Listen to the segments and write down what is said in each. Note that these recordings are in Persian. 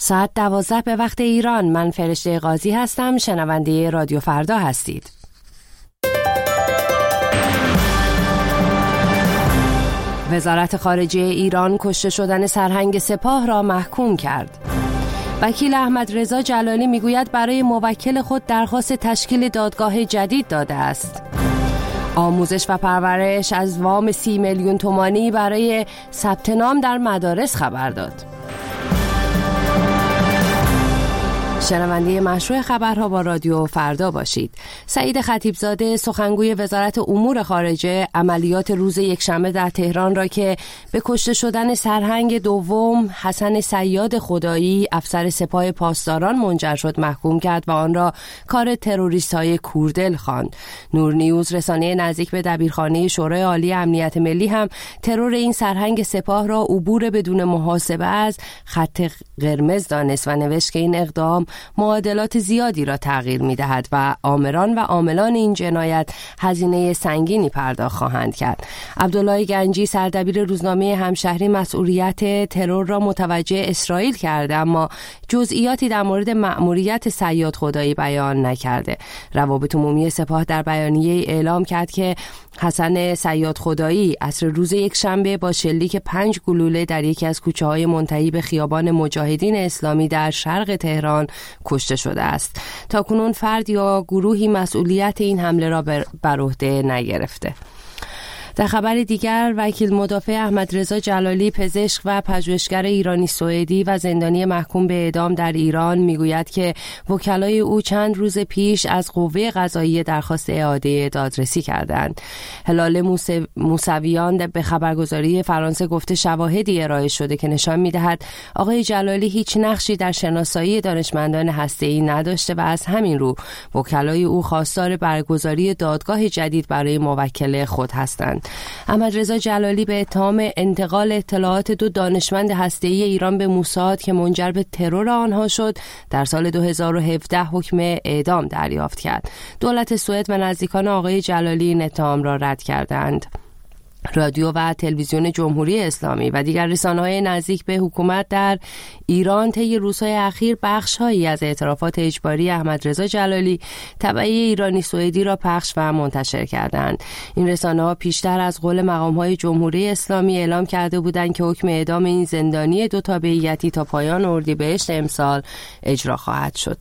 ساعت 12 به وقت ایران. من فرشته قاضی هستم. شنونده رادیو فردا هستید. وزارت خارجه ایران کشته شدن سرهنگ سپاه را محکوم کرد. وکیل احمد رضا جلالی میگوید برای موکل خود درخواست تشکیل دادگاه جدید داده است. آموزش و پرورش از وام 30 میلیون تومانی برای ثبت نام در مدارس خبر داد. شنونده مشروع خبرها با رادیو فردا باشید. سعید خطیبزاده سخنگوی وزارت امور خارجه عملیات روز یکشنبه در تهران را که به کشته شدن سرهنگ دوم حسن صیاد خدایی افسر سپاه پاسداران منجر شد محکوم کرد و آن را کار تروریست‌های کوردل خواند. نور نیوز رسانه نزدیک به دبیرخانه شورای عالی امنیت ملی هم ترور این سرهنگ سپاه را عبور بدون محاسبه از خط قرمز دانست و نوشت که این اقدام معادلات زیادی را تغییر می‌دهد و آمران و عاملان این جنایت هزینه سنگینی پرداخت خواهند کرد. عبدالله گنجی سردبیر روزنامه همشهری مسئولیت ترور را متوجه اسرائیل کرده اما جزئیاتی در مورد مأموریت صیاد خدایی بیان نکرده. روابط عمومی سپاه در بیانیه اعلام کرد که حسن صیاد خدایی عصر روز یکشنبه با شلیک 5 گلوله در یکی از کوچه‌های منتهی به خیابان مجاهدین اسلامی در شرق تهران کشته شده است. تاکنون فرد یا گروهی مسئولیت این حمله را بر عهده نگرفته. در خبر دیگر وکیل مدافع احمد رضا جلالی پزشک و پژوهشگر ایرانی سوئدی و زندانی محکوم به اعدام در ایران میگوید که وکلای او چند روز پیش از قوه قضاییه درخواست اعاده دادرسی کردند. هلال موسویان به خبرگزاری فرانسه گفته شواهدی ارائه شده که نشان میدهد آقای جلالی هیچ نقشی در شناسایی دانشمندان هسته‌ای نداشته و از همین رو وکلای او خواستار برگزاری دادگاه جدید برای موکل خود هستند. احمد رضا جلالی به اتهام انتقال اطلاعات 2 دانشمند هسته‌ای ایران به موساد که منجر به ترور آنها شد در سال 2017 حکم اعدام دریافت کرد. دولت سوئد و نزدیکان آقای جلالی این اتهام را رد کردند. رادیو و تلویزیون جمهوری اسلامی و دیگر رسانه‌های نزدیک به حکومت در ایران طی روزهای اخیر بخش‌هایی از اعترافات اجباری احمد رضا جلالی تبعیه ایرانی سوئدی را پخش و منتشر کردند. این رسانه‌ها پیشتر از قول مقام‌های جمهوری اسلامی اعلام کرده بودند که حکم اعدام این زندانی 2 تابعیتی تا پایان اردیبهشت امسال اجرا خواهد شد.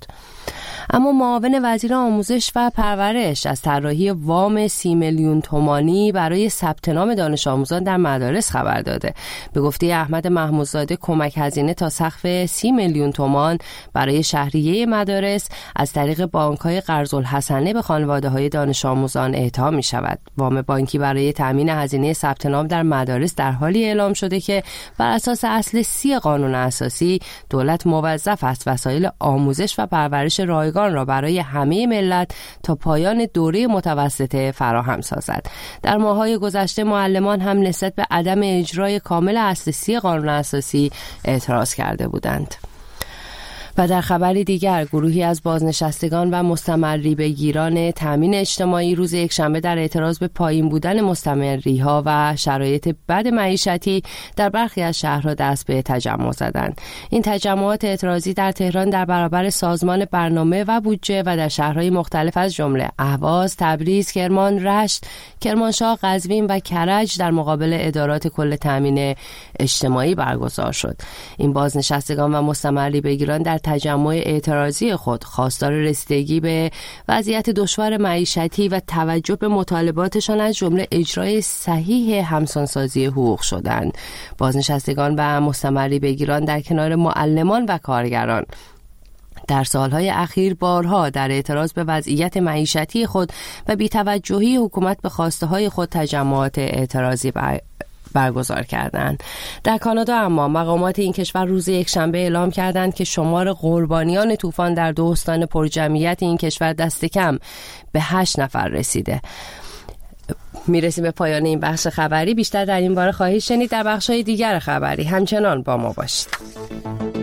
اما معاون وزیر آموزش و پرورش از طراحی وام 30 میلیون تومانی برای ثبت نام دانش آموزان در مدارس خبر داده. به گفته احمد محمودزاده کمک هزینه تا سقف 30 میلیون تومان برای شهریه مدارس از طریق بانک‌های قرض الحسنه به خانواده‌های دانش آموزان اعطا می‌شود. وام بانکی برای تامین هزینه ثبت نام در مدارس در حالی اعلام شده که بر اساس اصل 30 قانون اساسی دولت موظف است وسایل آموزش و پرورش رایگان را برای همه ملت تا پایان دوره متوسطه فراهم سازد. در ماه‌های گذشته معلمان هم نسبت به عدم اجرای کامل اصل 30 قانون اساسی اعتراض کرده بودند. و در خبری دیگر گروهی از بازنشستگان و مستمری بگیران تامین اجتماعی روز یکشنبه در اعتراض به پایین بودن مستمری‌ها و شرایط بد معیشتی در برخی از شهرها دست به تجمع زدند. این تجمعات اعتراضی در تهران در برابر سازمان برنامه و بودجه و در شهرهای مختلف از جمله اهواز، تبریز، کرمان، رشت، کرمانشاه، قزوین و کرج در مقابل ادارات کل تامین اجتماعی برگزار شد. این بازنشستگان و مستمری بگیران در تجمع اعتراضی خود خواستار رسیدگی به وضعیت دشوار معیشتی و توجه به مطالباتشان از جمله اجرای صحیح همسانسازی حقوق شدند. بازنشستگان و مستمری بگیران در کنار معلمان و کارگران در سالهای اخیر بارها در اعتراض به وضعیت معیشتی خود و بی‌توجهی حکومت به خواسته های خود تجمعات اعتراضی برگزار کردند. در کانادا اما مقامات این کشور روز یکشنبه اعلام کردند که شمار قربانیان طوفان در 2 استان پرجمعیت این کشور دست کم به 8 نفر رسیده. میرسیم به پایان این بخش خبری. بیشتر در این باره خواهید شنید در بخش‌های دیگر خبری. همچنان با ما باشید.